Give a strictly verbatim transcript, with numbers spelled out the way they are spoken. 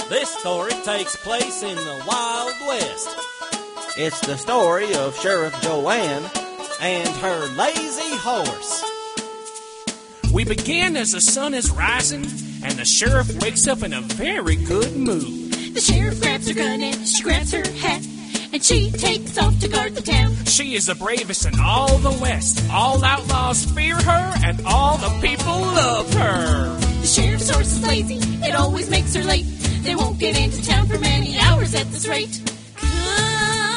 This story takes place in the Wild West. It's the story of Sheriff Joanne and her lazy horse. We begin as the sun is rising, and the sheriff wakes up in a very good mood. The sheriff grabs her gun and she grabs her hat, and she takes off to guard the town. She is the bravest in all the West. All outlaws fear her, and all the people love her. The sheriff's horse is lazy, it always makes her late. They won't get into town for many hours at this rate. Come